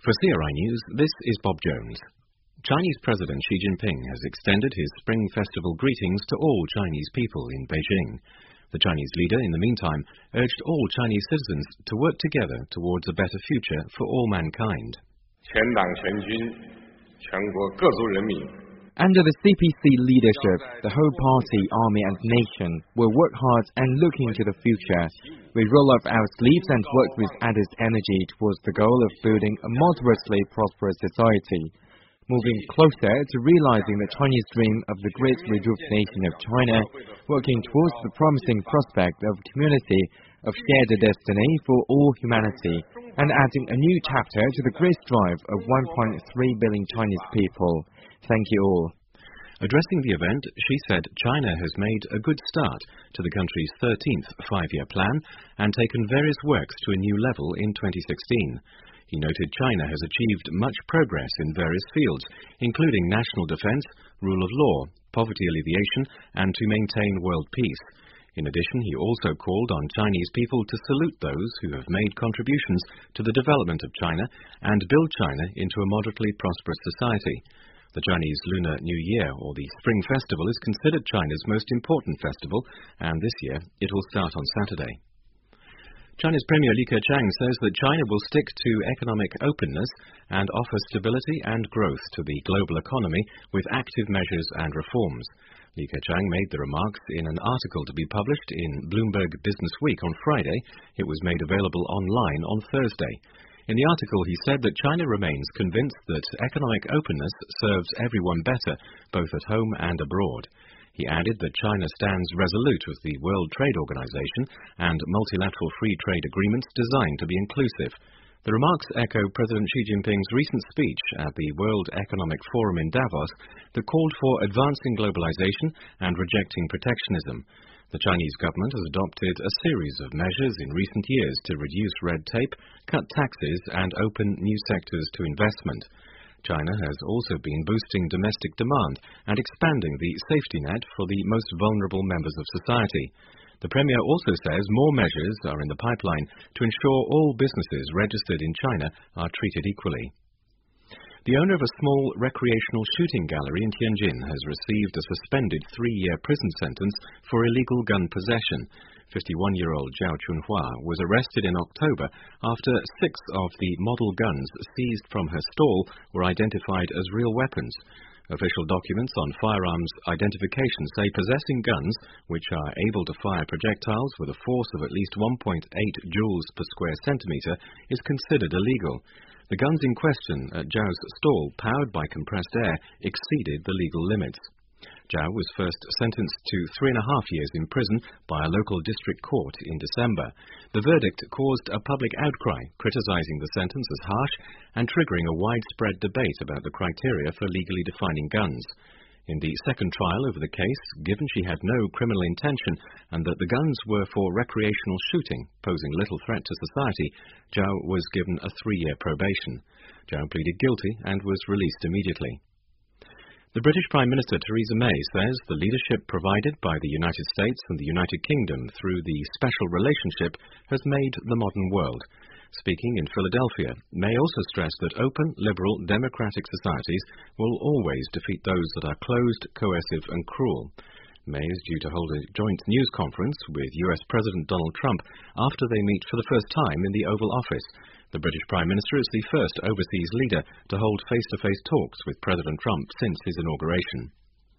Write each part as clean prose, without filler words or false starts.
For CRI News, this is Bob Jones. Chinese President Xi Jinping has extended his Spring Festival greetings to all Chinese people in Beijing. The Chinese leader, in the meantime, urged all Chinese citizens to work together towards a better future for all mankind. Under the CPC leadership, the whole party, army and nation will work hard and look into the future. We roll up our sleeves and work with added energy towards the goal of building a moderately prosperous society, moving closer to realizing the Chinese dream of the great rejuvenation of China, working towards the promising prospect of a community of shared destiny for all humanity, and adding a new chapter to the great drive of 1.3 billion Chinese people. Thank you all. Addressing the event, Xi said China has made a good start to the country's 13th five-year plan and taken various works to a new level in 2016. He noted China has achieved much progress in various fields, including national defense, rule of law, poverty alleviation, and to maintain world peace. In addition, he also called on Chinese people to salute those who have made contributions to the development of China and build China into a moderately prosperous society. The Chinese Lunar New Year, or the Spring Festival, is considered China's most important festival, and this year it will start on Saturday. China's Premier Li Keqiang says that China will stick to economic openness and offer stability and growth to the global economy with active measures and reforms. Li Keqiang made the remarks in an article to be published in Bloomberg Business Week on Friday. It was made available online on Thursday. In the article, he said that China remains convinced that economic openness serves everyone better, both at home and abroad. He added that China stands resolute with the World Trade Organization and multilateral free trade agreements designed to be inclusive. The remarks echo President Xi Jinping's recent speech at the World Economic Forum in Davos that called for advancing globalization and rejecting protectionism. The Chinese government has adopted a series of measures in recent years to reduce red tape, cut taxes, and open new sectors to investment. China has also been boosting domestic demand and expanding the safety net for the most vulnerable members of society. The Premier also says more measures are in the pipeline to ensure all businesses registered in China are treated equally. The owner of a small recreational shooting gallery in Tianjin has received a suspended 3-year prison sentence for illegal gun possession. 51-year-old Zhao Chunhua was arrested in October after 6 of the model guns seized from her stall were identified as real weapons. Official documents on firearms identification say possessing guns, which are able to fire projectiles with a force of at least 1.8 joules per square centimeter, is considered illegal. The guns in question at Zhao's stall, powered by compressed air, exceeded the legal limits. Zhao was first sentenced to 3.5 years in prison by a local district court in December. The verdict caused a public outcry, criticizing the sentence as harsh and triggering a widespread debate about the criteria for legally defining guns. In the second trial over the case, given she had no criminal intention and that the guns were for recreational shooting, posing little threat to society, Zhao was given a 3-year probation. Zhao pleaded guilty and was released immediately. The British Prime Minister Theresa May says the leadership provided by the United States and the United Kingdom through the special relationship has made the modern world. Speaking in Philadelphia, May also stressed that open, liberal, democratic societies will always defeat those that are closed, coercive and cruel. May is due to hold a joint news conference with US President Donald Trump after they meet for the first time in the Oval Office. The British Prime Minister is the first overseas leader to hold face-to-face talks with President Trump since his inauguration.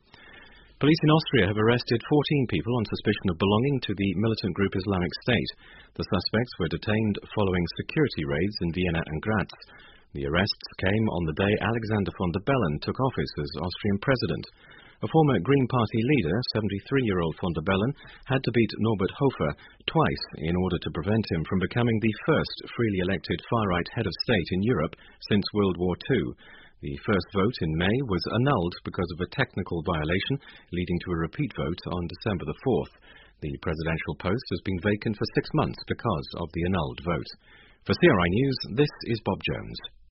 Police in Austria have arrested 14 people on suspicion of belonging to the militant group Islamic State. The suspects were detained following security raids in Vienna and Graz. The arrests came on the day Alexander von der Bellen took office as Austrian president. A former Green Party leader, 73-year-old von der Bellen, had to beat Norbert Hofer twice in order to prevent him from becoming the first freely elected far-right head of state in Europe since World War II. The first vote in May was annulled because of a technical violation, leading to a repeat vote on December the 4th. The presidential post has been vacant for 6 months because of the annulled vote. For CRI News, this is Bob Jones.